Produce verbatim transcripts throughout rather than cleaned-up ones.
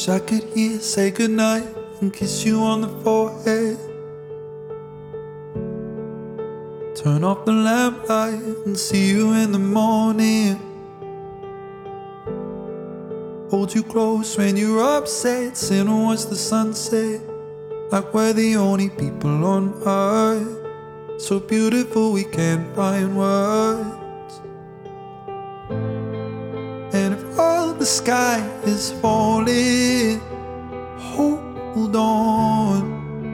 Wish I could hear, say goodnight and kiss you on the forehead. Turn off the lamplight and see you in the morning. Hold you close when you're upset, sit and watch the sunset. Like we're the only people on earth, so beautiful we can't find words. And if all the sky is falling, hold on.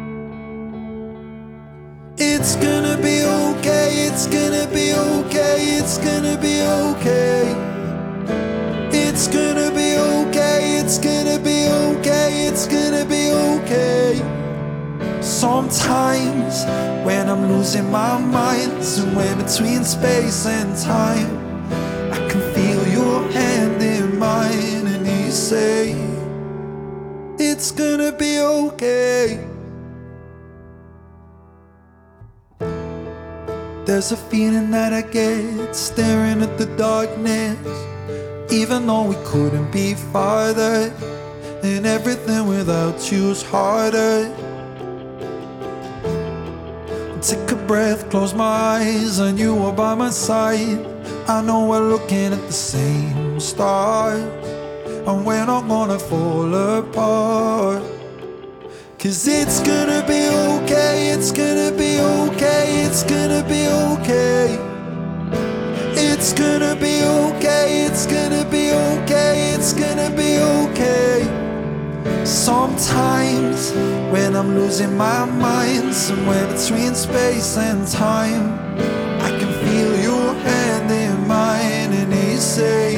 It's gonna be okay, it's gonna be okay, it's gonna be okay. It's gonna be okay, it's gonna be okay, it's gonna be okay. Sometimes when I'm losing my mind, somewhere between space and time, I can feel your hand in mine and you say, it's gonna be okay. There's a feeling that I get staring at the darkness, even though we couldn't be farther, and everything without you is harder. Take a breath, close my eyes, and you are by my side. I know we're looking at the same stars, and we're not gonna fall apart. Cause it's gonna be okay, it's gonna be okay, it's gonna be okay. It's gonna be okay, it's gonna be okay, it's gonna be okay. Sometimes when I'm losing my mind, somewhere between space and time, I can feel your hand in mine and you say,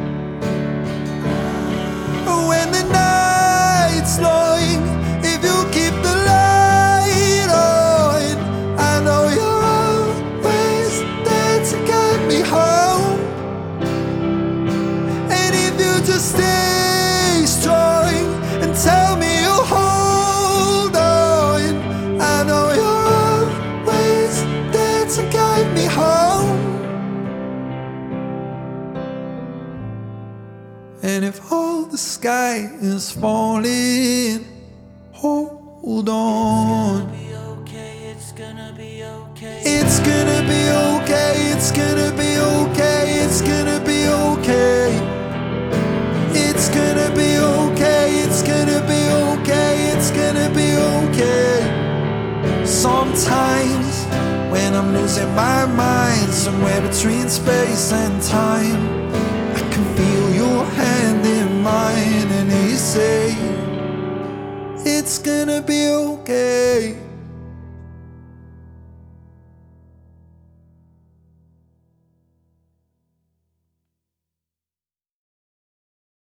when the night's long, if you keep the light on, I know you're always there to guide me home. And if you just stay strong and tell me you'll hold on, I know you're always there to guide me home. And if all the sky is falling, hold on. It's gonna be okay, It's gonna be okay, it's gonna be okay, it's gonna be okay. It's gonna be okay, it's gonna be okay, it's gonna be okay. Sometimes when I'm losing my mind, somewhere between space and time, I can feel